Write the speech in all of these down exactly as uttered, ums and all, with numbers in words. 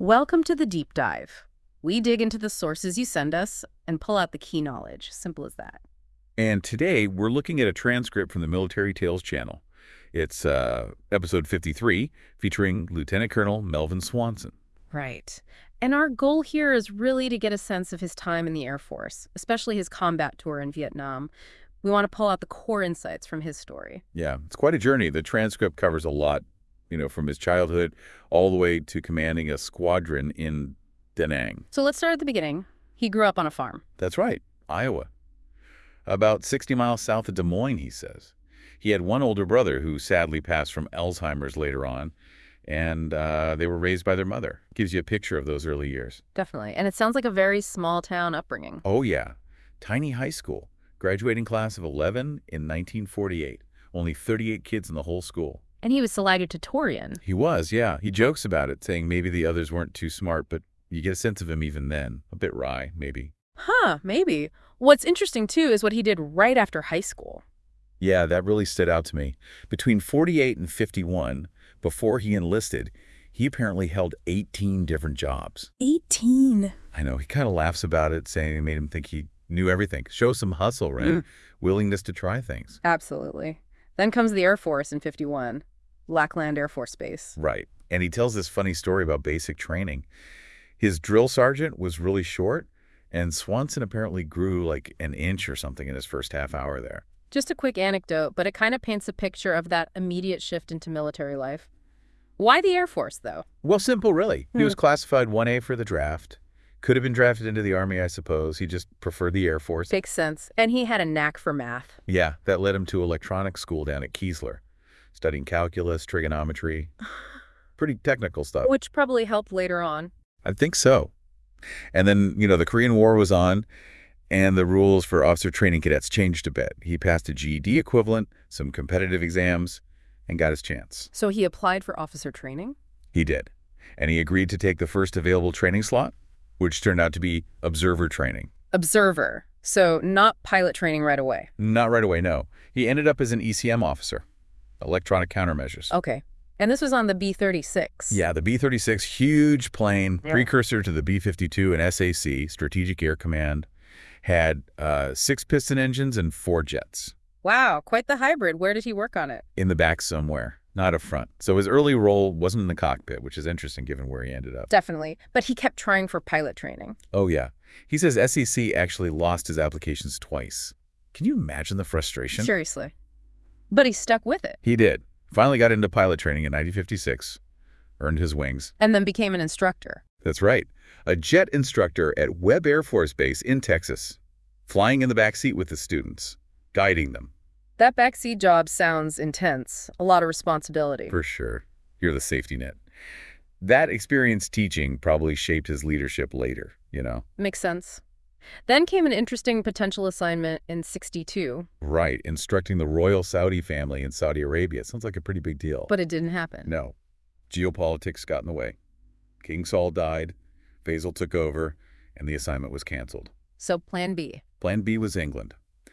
Welcome to the deep dive. We dig into the sources you send us and pull out the key knowledge. Simple as that. And today we're looking at a transcript from the Military Tales channel. It's uh, episode fifty-three, featuring Lieutenant Colonel Melvin Swanson. Right. And our goal here is really to get a sense of his time in the Air Force, especially his combat tour in Vietnam. We want to pull out the core insights from his story. Yeah, it's quite a journey. The transcript covers a lot, you know, from his childhood all the way to commanding a squadron in Da Nang. So let's start at the beginning. He grew up on a farm. That's right, Iowa. About sixty miles south of Des Moines, he says. He had one older brother who sadly passed from Alzheimer's later on, and uh, they were raised by their mother. Gives you a picture of those early years. Definitely. And it sounds like a very small-town upbringing. Oh, yeah. Tiny high school. Graduating class of eleven in nineteen forty-eight. Only thirty-eight kids in the whole school. And he was salutatorian. He was, yeah. He jokes about it, saying maybe the others weren't too smart, but you get a sense of him even then. A bit wry, maybe. Huh, maybe. What's interesting, too, is what he did right after high school. Yeah, that really stood out to me. Between forty-eight and fifty-one, before he enlisted, he apparently held eighteen different jobs. eighteen. I know. He kind of laughs about it, saying it made him think he knew everything. Show some hustle, right? Mm. Willingness to try things. Absolutely. Then comes the Air Force in fifty-one. Lackland Air Force Base. Right. And he tells this funny story about basic training. His drill sergeant was really short, and Swanson apparently grew like an inch or something in his first half hour there. Just a quick anecdote, but it kind of paints a picture of that immediate shift into military life. Why the Air Force, though? Well, simple, really. Hmm. He was classified one A for the draft. Could have been drafted into the Army, I suppose. He just preferred the Air Force. Makes sense. And he had a knack for math. Yeah, that led him to electronics school down at Keesler, studying calculus, trigonometry, pretty technical stuff. Which probably helped later on. I think so. And then, you know, the Korean War was on, and the rules for officer training cadets changed a bit. He passed a G E D equivalent, some competitive exams, and got his chance. So he applied for officer training? He did. And he agreed to take the first available training slot, which turned out to be observer training. Observer. So not pilot training right away. Not right away, no. He ended up as an E C M officer, electronic countermeasures. Okay. And this was on the B thirty-six. Yeah, the B thirty-six, huge plane, Yeah. precursor to the B fifty-two and S A C, Strategic Air Command, had uh, six piston engines and four jets. Wow, quite the hybrid. Where did he work on it? In the back somewhere, not up front. So his early role wasn't in the cockpit, which is interesting given where he ended up. Definitely. But he kept trying for pilot training. Oh, yeah. He says S A C actually lost his applications twice. Can you imagine the frustration? Seriously. But he stuck with it. He did. Finally got into pilot training in nineteen fifty-six, earned his wings. And then became an instructor. That's right. A jet instructor at Webb Air Force Base in Texas, flying in the back seat with the students, guiding them. That backseat job sounds intense. A lot of responsibility. For sure. You're the safety net. That experience teaching probably shaped his leadership later, you know? Makes sense. Then came an interesting potential assignment in sixty-two. Right. Instructing the royal Saudi family in Saudi Arabia. Sounds like a pretty big deal. But it didn't happen. No. Geopolitics got in the way. King Saul died, Faisal took over, and the assignment was canceled. So plan B. Plan B was England.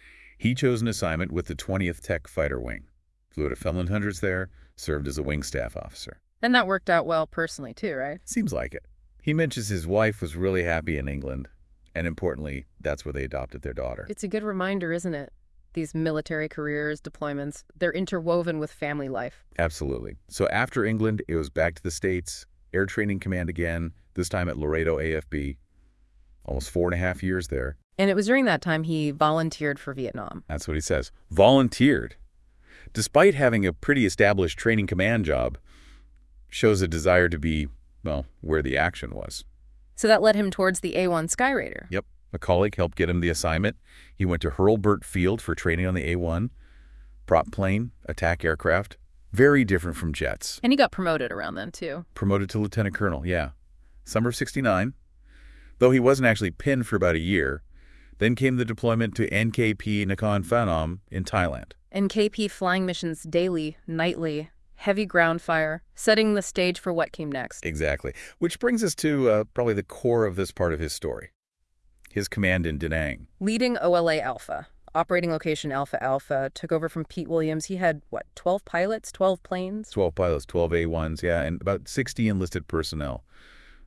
He chose an assignment with the twentieth Tech Fighter Wing. Flew to Felon Hundreds there, served as a wing staff officer. And that worked out well personally too, right? Seems like it. He mentions his wife was really happy in England, and importantly, that's where they adopted their daughter. It's a good reminder, isn't it? These military careers, deployments, they're interwoven with family life. Absolutely. So after England, it was back to the States, Air Training Command again, this time at Laredo A F B. Almost four and a half years there. And it was during that time he volunteered for Vietnam. That's what he says. Volunteered. Despite having a pretty established training command job, shows a desire to be, well, where the action was. So that led him towards the A one Skyraider. Yep. A colleague helped get him the assignment. He went to Hurlburt Field for training on the A one. Prop plane, attack aircraft. Very different from jets. And he got promoted around then too. Promoted to lieutenant colonel, yeah. Summer of sixty-nine. Though he wasn't actually pinned for about a year. Then came the deployment to N K P Nakhon Phanom in Thailand. N K P flying missions daily, nightly, heavy ground fire, setting the stage for what came next. Exactly. Which brings us to uh, probably the core of this part of his story. His command in Da Nang. Leading O L A Alpha, operating location Alpha Alpha, took over from Pete Williams. He had, what, twelve pilots, twelve planes? twelve pilots, twelve A ones, yeah, and about sixty enlisted personnel.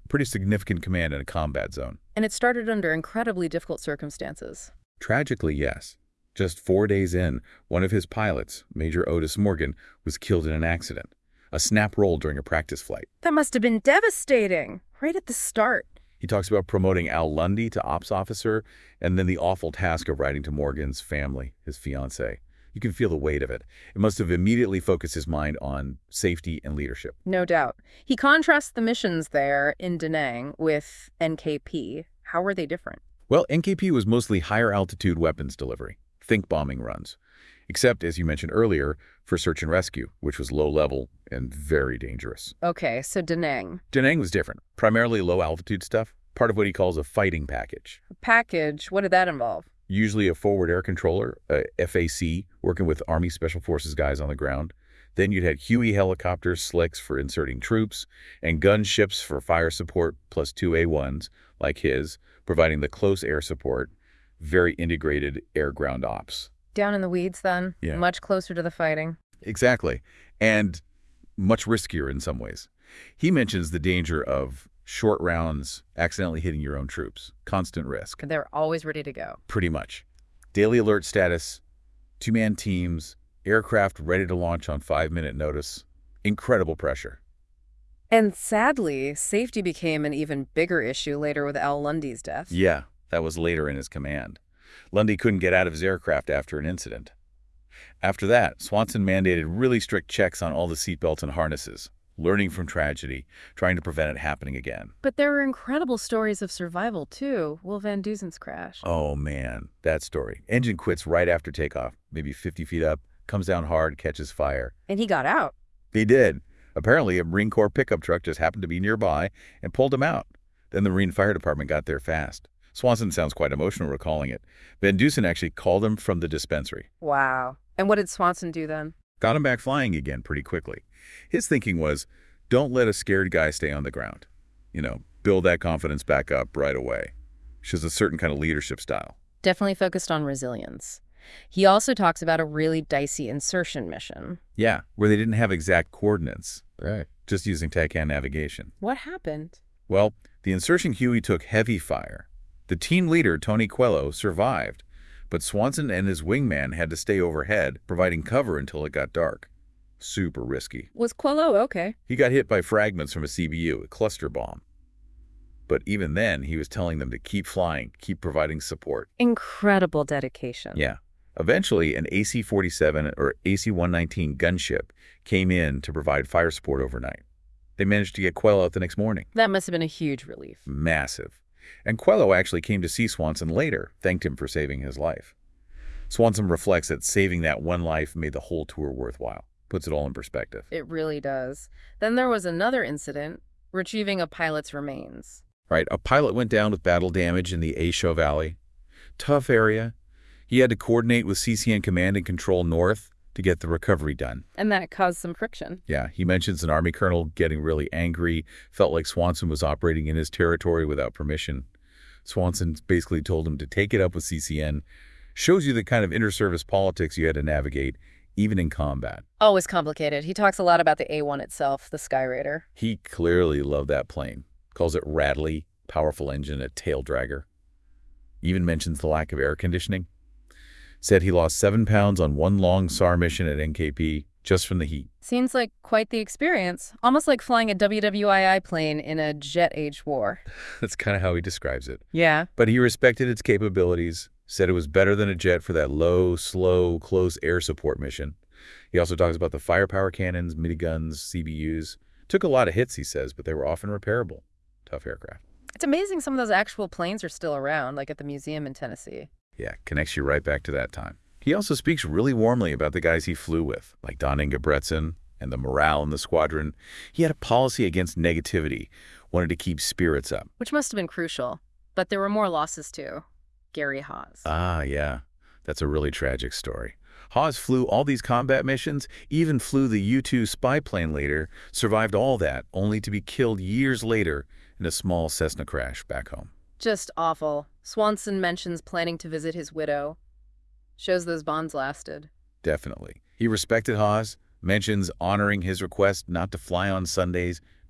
Pretty significant command in a combat zone. And it started under incredibly difficult circumstances. Tragically, yes. Just four days in, one of his pilots, Major Otis Morgan, was killed in an accident. A snap roll during a practice flight. That must have been devastating, right at the start. He talks about promoting Al Lundy to ops officer, and then the awful task of writing to Morgan's family, his fiancée. You can feel the weight of it. It must have immediately focused his mind on safety and leadership. No doubt. He contrasts the missions there in Da Nang with N K P. How were they different? Well, N K P was mostly higher altitude weapons delivery. Think bombing runs. Except, as you mentioned earlier, for search and rescue, which was low level and very dangerous. Okay, so Da Nang. Da Nang was different. Primarily low altitude stuff, part of what he calls a fighting package. A package, what did that involve? Usually a forward air controller, a F A C, working with Army Special Forces guys on the ground. Then you'd had Huey helicopters, slicks for inserting troops, and gunships for fire support, plus two A ones, like his, providing the close air support. Very integrated air-ground ops. Down in the weeds, then? Yeah. Much closer to the fighting. Exactly. And much riskier in some ways. He mentions the danger of short rounds accidentally hitting your own troops. Constant risk. They're always ready to go. Pretty much. Daily alert status, two-man teams, aircraft ready to launch on five-minute notice. Incredible pressure. And sadly, safety became an even bigger issue later with Al Lundy's death. Yeah. That was later in his command. Lundy couldn't get out of his aircraft after an incident. After that, Swanson mandated really strict checks on all the seatbelts and harnesses, learning from tragedy, trying to prevent it happening again. But there were incredible stories of survival, too. Will Van Duzen's crash. Oh, man, that story. Engine quits right after takeoff, maybe fifty feet up, comes down hard, catches fire. And he got out. He did. Apparently, a Marine Corps pickup truck just happened to be nearby and pulled him out. Then the Marine Fire Department got there fast. Swanson sounds quite emotional recalling it. Van Dusen actually called him from the dispensary. Wow. And what did Swanson do then? Got him back flying again pretty quickly. His thinking was, don't let a scared guy stay on the ground. You know, build that confidence back up right away. She's a certain kind of leadership style. Definitely focused on resilience. He also talks about a really dicey insertion mission. Yeah, where they didn't have exact coordinates. Right. Just using TACAN navigation. What happened? Well, the insertion Huey took heavy fire. The team leader, Tony Coelho, survived, but Swanson and his wingman had to stay overhead, providing cover until it got dark. Super risky. Was Coelho okay? He got hit by fragments from a C B U, a cluster bomb. But even then, he was telling them to keep flying, keep providing support. Incredible dedication. Yeah. Eventually, an A C forty-seven or A C one nineteen gunship came in to provide fire support overnight. They managed to get Coelho out the next morning. That must have been a huge relief. Massive. And Coelho actually came to see Swanson later, thanked him for saving his life. Swanson reflects that saving that one life made the whole tour worthwhile. Puts it all in perspective. It really does. Then there was another incident, retrieving a pilot's remains. Right, a pilot went down with battle damage in the Aisho Valley. Tough area. He had to coordinate with C C N Command and Control North to get the recovery done. And that caused some friction. Yeah, he mentions an Army colonel getting really angry, felt like Swanson was operating in his territory without permission. Swanson basically told him to take it up with C C N. Shows you the kind of inter-service politics you had to navigate, even in combat. Always complicated. He talks a lot about the A one itself, the Sky Raider. He clearly loved that plane. Calls it rattly, powerful engine, a tail dragger. Even mentions the lack of air conditioning. Said he lost seven pounds on one long S A R mission at N K P just from the heat. Seems like quite the experience. Almost like flying a W W I I plane in a jet-age war. That's kind of how he describes it. Yeah. But he respected its capabilities, said it was better than a jet for that low, slow, close air support mission. He also talks about the firepower cannons, miniguns, C B Us. Took a lot of hits, he says, but they were often repairable. Tough aircraft. It's amazing some of those actual planes are still around, like at the museum in Tennessee. Yeah, connects you right back to that time. He also speaks really warmly about the guys he flew with, like Don Ingebretson and the morale in the squadron. He had a policy against negativity, wanted to keep spirits up. Which must have been crucial. But there were more losses, too. Gary Haas. Ah, yeah. That's a really tragic story. Haas flew all these combat missions, even flew the U two spy plane later, survived all that, only to be killed years later in a small Cessna crash back home. Just awful. Swanson mentions planning to visit his widow. Shows those bonds lasted. Definitely. He respected Haas, mentions honoring his request not to fly on Sundays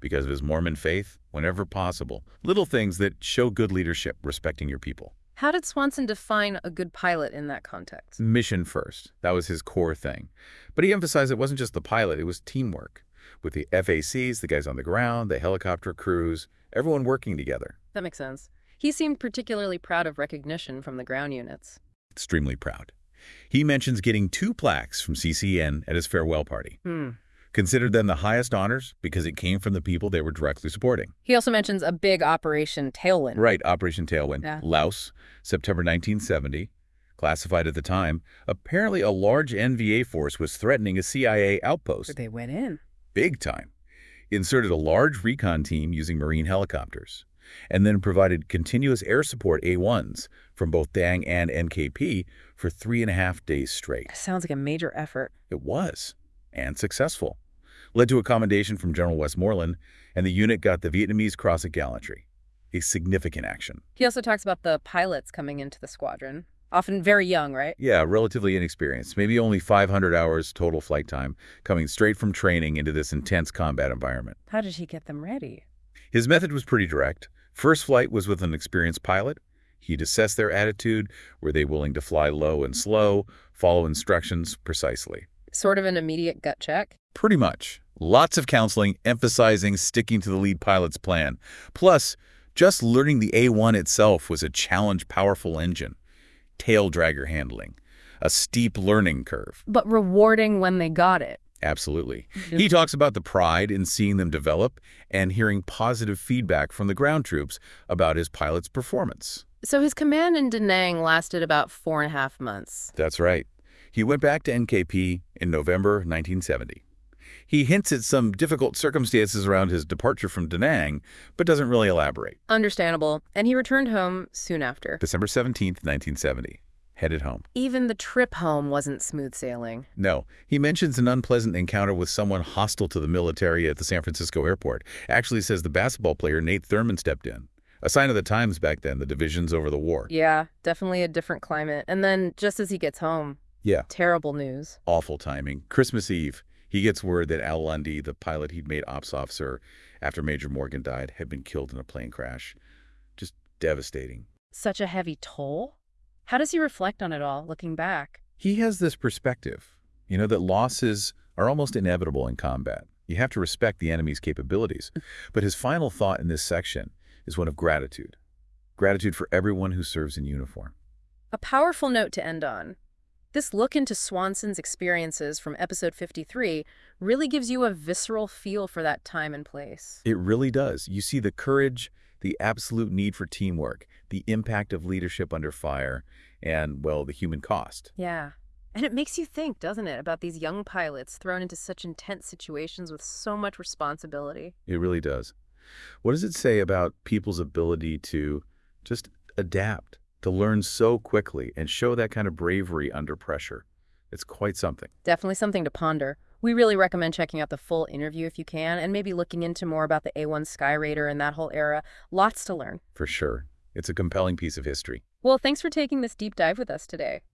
because of his Mormon faith, whenever possible. Little things that show good leadership, respecting your people. How did Swanson define a good pilot in that context? Mission first. That was his core thing. But he emphasized it wasn't just the pilot, it was teamwork. With the F A Cs, the guys on the ground, the helicopter crews, everyone working together. That makes sense. He seemed particularly proud of recognition from the ground units. Extremely proud. He mentions getting two plaques from C C N at his farewell party. Hmm. Considered them the highest honors because it came from the people they were directly supporting. He also mentions a big Operation Tailwind. Right, Operation Tailwind. Yeah. Laos, September nineteen seventy. Classified at the time, apparently a large N V A force was threatening a C I A outpost. They went in. Big time. Inserted a large recon team using Marine helicopters, and then provided continuous air support A ones from both Dang and N K P for three and a half days straight. Sounds like a major effort. It was, and successful. Led to a commendation from General Westmoreland, and the unit got the Vietnamese Cross of Gallantry, a significant action. He also talks about the pilots coming into the squadron. Often very young, right? Yeah, relatively inexperienced, maybe only five hundred hours total flight time, coming straight from training into this intense combat environment. How did he get them ready? His method was pretty direct. First flight was with an experienced pilot. He'd assess their attitude. Were they willing to fly low and slow, follow instructions precisely? Sort of an immediate gut check? Pretty much. Lots of counseling, emphasizing sticking to the lead pilot's plan. Plus, just learning the A one itself was a challenge, powerful engine. Tail dragger handling. A steep learning curve. But rewarding when they got it. Absolutely. He talks about the pride in seeing them develop and hearing positive feedback from the ground troops about his pilot's performance. So his command in Da Nang lasted about four and a half months. That's right. He went back to N K P in November nineteen seventy. He hints at some difficult circumstances around his departure from Da Nang, but doesn't really elaborate. Understandable. And he returned home soon after. December seventeenth, nineteen seventy. Headed home. Even the trip home wasn't smooth sailing. No. He mentions an unpleasant encounter with someone hostile to the military at the San Francisco airport. Actually says the basketball player Nate Thurman stepped in. A sign of the times back then, the divisions over the war. Yeah, definitely a different climate. And then just as he gets home, Yeah. terrible news. Awful timing. Christmas Eve, he gets word that Al Lundy, the pilot he'd made ops officer after Major Morgan died, had been killed in a plane crash. Just devastating. Such a heavy toll? How does he reflect on it all, looking back? He has this perspective, you know, that losses are almost inevitable in combat. You have to respect the enemy's capabilities. But his final thought in this section is one of gratitude. Gratitude for everyone who serves in uniform. A powerful note to end on. This look into Swanson's experiences from episode fifty-three really gives you a visceral feel for that time and place. It really does. You see the courage, the absolute need for teamwork, the impact of leadership under fire, and, well, the human cost. Yeah. And it makes you think, doesn't it, about these young pilots thrown into such intense situations with so much responsibility. It really does. What does it say about people's ability to just adapt, to learn so quickly and show that kind of bravery under pressure? It's quite something. Definitely something to ponder. We really recommend checking out the full interview if you can, and maybe looking into more about the A one Sky Raider and that whole era. Lots to learn. For sure. It's a compelling piece of history. Well, thanks for taking this deep dive with us today.